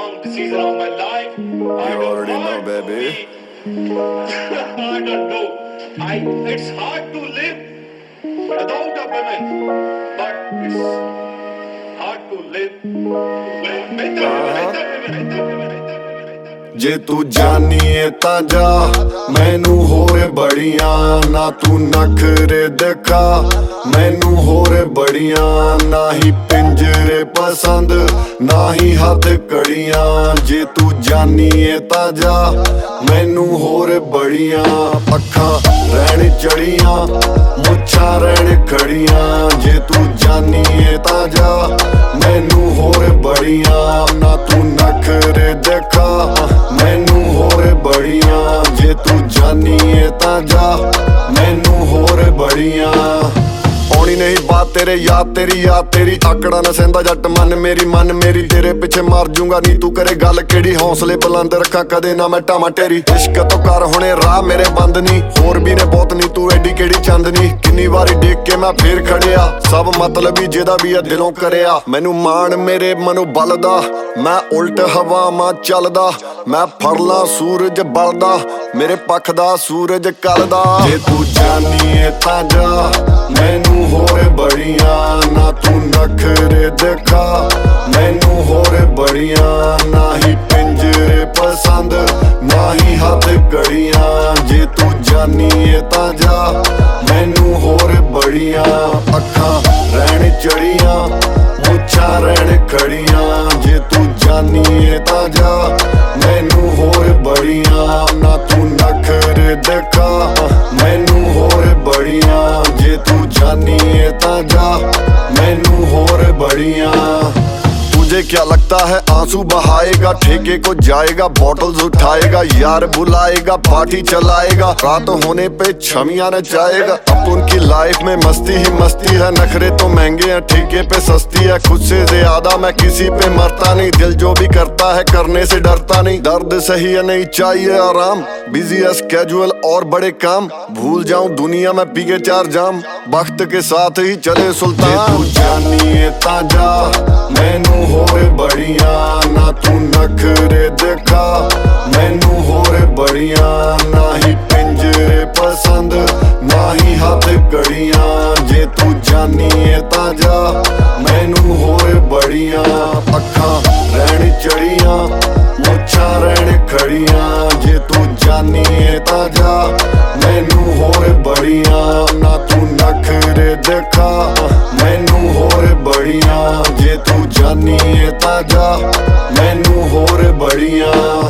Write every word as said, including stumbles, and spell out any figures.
wrong decision of my life. You I don't already know, want to baby. be- I don't know. I. It's hard to live without a woman, but it's hard to live with with a woman. With a woman. With a woman. With a woman. ਜੇ ਤੂੰ ਜਾਨੀ ਏ ਤਾਂ ਜਾ, ਮੈਨੂੰ ਹੋਰ ਬੜੀਆਂ ਨਾ ਤੂੰ ਨਖਰੇ ਦਿਖਾ, ਮੈਨੂੰ ਹੋਰ ਬੜੀਆਂ ਨਾ ਹੀ ਪਿੰਜਰੇ ਪਸੰਦ ਨਾ ਹੀ ਹੱਥ ਕੜੀਆਂ। ਜੇ ਤੂੰ ਜਾਨੀ ਏ ਤਾਂ ਜਾ, ਮੈਨੂੰ ਹੋਰ ਬੜੀਆਂ, ਅੱਖਾਂ ਰਹਿਣ ਚੜੀਆਂ, ਮੁੱਛਾਂ ਰਹਿਣ ਖੜੀਆਂ। ਜੇ ਤੂੰ ਜਾਨੀ ਏ ਤਾਂ ਜਾ, ਮੈਨੂੰ ਹੋਰ ਬੜੀਆਂ ਨਾ ਤੂੰ ਨਖਰੇ ਦਿਖਾ, ਮੈਨੂੰ ਹੋਰ ਬੜੀਆਂ। ਜੇ ਤੂੰ ਜਾਨੀ ਏ ਤਾਂ ਜਾ, ਮੈਨੂੰ ਹੋਰ ਬੜੀਆਂ। ਆਉਣੀ ਨਹੀਂ ਬਾਤ ਤੇਰੇ ਯਾਦ ਤੇਰੀ ਯਾਦ ਤੇਰੀ, ਆਕੜਾ ਨਾ ਸਹਿੰਦਾ ਜੱਟ ਮਨ ਮੇਰੀ ਮਨ ਮੇਰੀ। ਤੇਰੇ ਪਿੱਛੇ ਮਰ ਜੂੰਗਾ ਨੀ ਤੂੰ ਕਰੇ ਗੱਲ ਕਿਹੜੀ, ਹੌਸਲੇ ਬੁਲੰਦ ਰੱਖਾਂ ਕਦੇ ਨਾ ਮੈਂ ਢਾਵਾਂ ਟੇਰੀ। ਇਸ਼ਕ ਤੋਂ ਕਰ ਹੁਣੇ ਰਾਹ ਮੇਰੇ ਬੰਦ ਨੀ, ਹੋਰ ਵੀ ਨੇ ਬਹੁਤ ਨੀ ਤੂੰ ਐਡੀ ਕਿਹੜੀ ਚੰਦਨੀ। ਕਿੰਨੀ ਵਾਰੀ ਡੇਕ ਕੇ ਮੈਂ ਫੇਰ ਖੜਿਆ, ਸਭ ਮਤਲਬੀ ਜਿਹਦਾ ਵੀ ਆ ਦਿਲੋਂ ਕਰਿਆ। ਮੈਨੂੰ ਮਾਣ ਮੇਰੇ ਮਨੋਂ ਬਲਦਾ, ਮੈਂ ਉਲਟ ਹਵਾਵਾਂ ਚੱਲਦਾ, ਮੈਂ ਫੜਲਾ ਸੂਰਜ ਬਲਦਾ, ਮੇਰੇ ਪੱਖ ਦਾ ਸੂਰਜ ਕੱਲਦਾ। ਜੇ ਤੂੰ ਜਾਨੀ ਏ ਤਾਂ ਜਾ, ਮੈਨੂੰ ਹੋਰ ਬੜੀਆਂ ਨਾ ਤੂੰ ਨਖਰੇ ਦਿਖਾ, ਮੈਨੂੰ ਹੋਰ ਬੜੀਆਂ ਨਾ ਹੀ ਪਿੰਜਰੇ ਪਸੰਦ ਨਾ ਹੀ ਹੱਥ ਕੜੀਆਂ। ਜੇ ਤੂੰ ਜਾਨੀ ਏ ਤਾਂ ਜਾ, ਮੈਨੂੰ ਹੋਰ ਬੜੀਆਂ, ਅੱਖਾਂ ਰਹਿਣ ਚੜੀਆਂ, ਮੁੱਛਾਂ ਰਹਿਣ ਖੜੀਆਂ। ਜੇ ਤੂੰ ਜਾਨੀ ਏ ਤਾਂ ਜਾ, ਮੈਨੂੰ ਹੋਰ ਬੜੀਆਂ ਨਾ ਤੂੰ ਨਖਰੇ ਦਿਖਾ, ਮੈਨੂੰ ਹੋਰ ਬੜੀਆਂ। ਜੇ ਤੂੰ ਜਾਨੀ ਏ ਤਾਂ ਜਾ, ਮੈਨੂੰ ਹੋਰ ਬੜੀਆਂ। तुझे क्या लगता है आंसू बहाएगा, ठेके को जाएगा, बॉटल्स उठाएगा, यार बुलाएगा, पार्टी चलाएगा, रात होने पे छमियां नचाएगा। अब उनकी लाइफ में मस्ती ही मस्ती है, नखरे तो महंगे हैं ठेके पे सस्ती है। खुद से ज्यादा मैं किसी पे मरता नहीं, दिल जो भी करता है करने से डरता नहीं। दर्द सही है नहीं चाहिए आराम, बिजी है स्केड्यूल और बड़े काम, भूल जाऊं दुनिया में पी के चार जाम, वक्त के साथ ही चले सुल्तान। तू जानी है ताजा, मैनू होर बड़ियां ना तू नखरे दिखा, मैनू होर बड़ियां ना ही पिंजरे पसंद ना ही हाथ कड़ियां। जे तू जानी है ताजा, मैनू होर बड़ियां, अखां रहन चढ़ियां, मुच्छां रहन खड़ियां। जे तू जानी है ताजा, मैनू होर बड़ियां ना तू नखरे दिखा, मैनू होर बड़ियां। जे तू जानी है ताजा, मैनू होर बड़ियां।